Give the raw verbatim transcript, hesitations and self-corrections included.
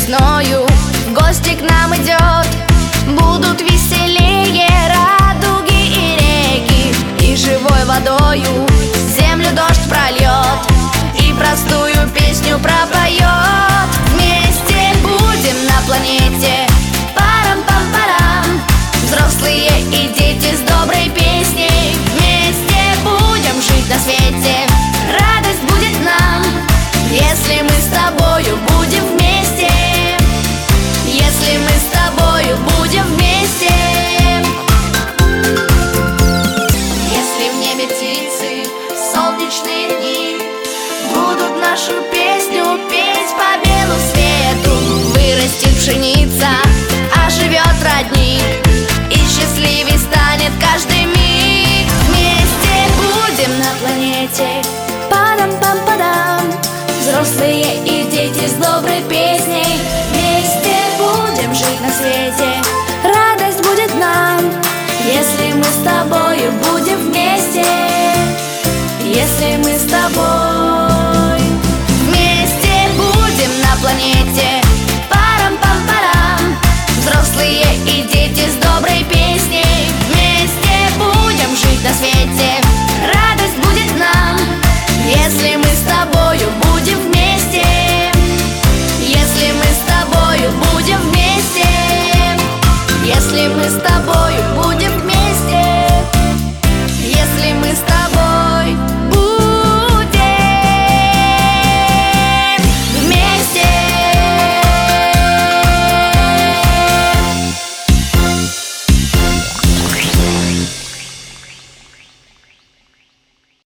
весною в гости к нам идет. Будут веселее радуги и реки, и живой водою землю дождь прольет, и простую песню пропоет. Вместе будем на планете, парам-пам-парам, взрослые и дети с доброй песней. Вместе будем жить на свете, радость будет нам, если мы с тобою будем вместе. Если мы с тобою будем вместе. Если в небе птицы, солнечные дни будут нашу песню петь по белу свету, вырастет пшеница, оживет родник, и счастливей станет каждый миг. Вместе будем на планете, падам-пам-падам, взрослые и дети с доброй песней. Вместе будем жить на свете, радость будет нам, если мы с тобою будем вместе. Если мы с тобой вместе будем на планете, парам-пам-парам, взрослые и дети с доброй песней. Вместе будем жить на свете, радость будет нам, если мы с тобою будем вместе. Если мы с тобою будем вместе. Если мы с тобою будем вместе. Если мы с